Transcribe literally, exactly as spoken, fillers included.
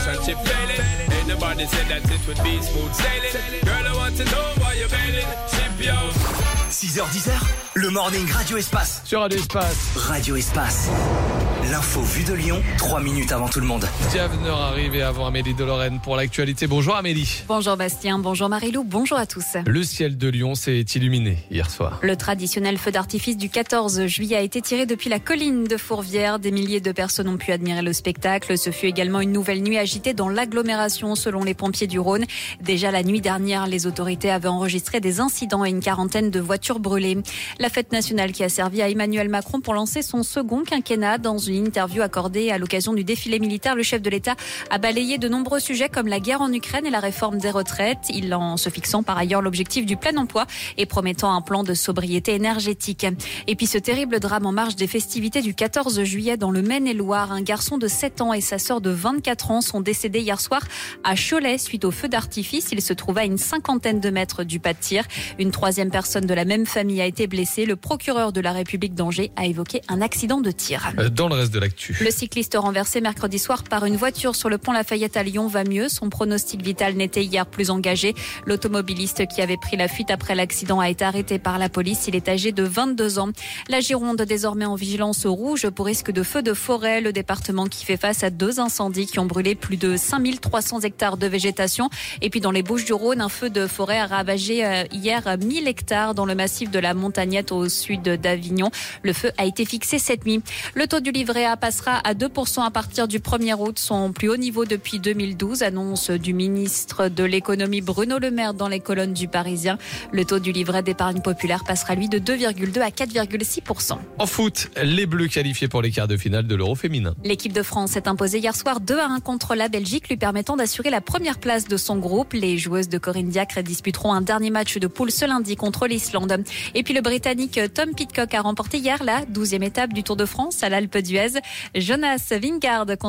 relationship failing. Ain't nobody said that it would be smooth sailing. Girl, I want to know why you're bailing. Ship yo. six heures dix heures, le morning Radio Espace. Sur Radio Espace. Radio Espace. L'info vue de Lyon, trois minutes avant tout le monde. Diaveneur arrivé avant Amélie de Lorraine pour l'actualité. Bonjour Amélie. Bonjour Bastien, bonjour Marilou, bonjour à tous. Le ciel de Lyon s'est illuminé hier soir. Le traditionnel feu d'artifice du quatorze juillet a été tiré depuis la colline de Fourvière. Des milliers de personnes ont pu admirer le spectacle. Ce fut également une nouvelle nuit agitée dans l'agglomération selon les pompiers du Rhône. Déjà la nuit dernière, les autorités avaient enregistré des incidents et une quarantaine de voitures brûlées. La fête nationale qui a servi à Emmanuel Macron pour lancer son second quinquennat. Dans une interview accordée à l'occasion du défilé militaire, le chef de l'État a balayé de nombreux sujets comme la guerre en Ukraine et la réforme des retraites. Il en se fixant par ailleurs l'objectif du plein emploi et promettant un plan de sobriété énergétique. Et puis ce terrible drame en marge des festivités du quatorze juillet dans le Maine-et-Loire. Un garçon de sept ans et sa sœur de vingt-quatre ans sont décédés hier soir à Cholet suite au feu d'artifice. Il se trouvait à une cinquantaine de mètres du pas de tir. Une troisième personne de la même famille a été blessée. Le procureur de la République d'Angers a évoqué un accident de tir. Dans le reste de l'actu. Le cycliste renversé mercredi soir par une voiture sur le pont Lafayette à Lyon va mieux. Son pronostic vital n'était hier plus engagé. L'automobiliste qui avait pris la fuite après l'accident a été arrêté par la police. Il est âgé de vingt-deux ans. La Gironde désormais en vigilance rouge pour risque de feu de forêt. Le département qui fait face à deux incendies qui ont brûlé plus de cinq mille trois cents hectares de végétation. Et puis dans les Bouches-du-Rhône, un feu de forêt a ravagé hier mille hectares dans le massif de la Montagnette au sud d'Avignon. Le feu a été fixé cette nuit. Le taux du livret A passera à deux pour cent à partir du premier août, son plus haut niveau depuis deux mille douze, annonce du ministre de l'économie Bruno Le Maire dans les colonnes du Parisien. Le taux du livret d'épargne populaire passera lui de deux virgule deux à quatre virgule six pour cent. En foot, les Bleus qualifiés pour les quarts de finale de l'Euro féminin. L'équipe de France s'est imposée hier soir deux à un contre la Belgique, lui permettant d'assurer la première place de son groupe. Les joueuses de Corinne Diacre disputeront un dernier match de poule ce lundi contre l'Islande. Et puis le Britannique Tom Pidcock a remporté hier la douzième étape du Tour de France à l'Alpe d'Huez. Jonas Vingegaard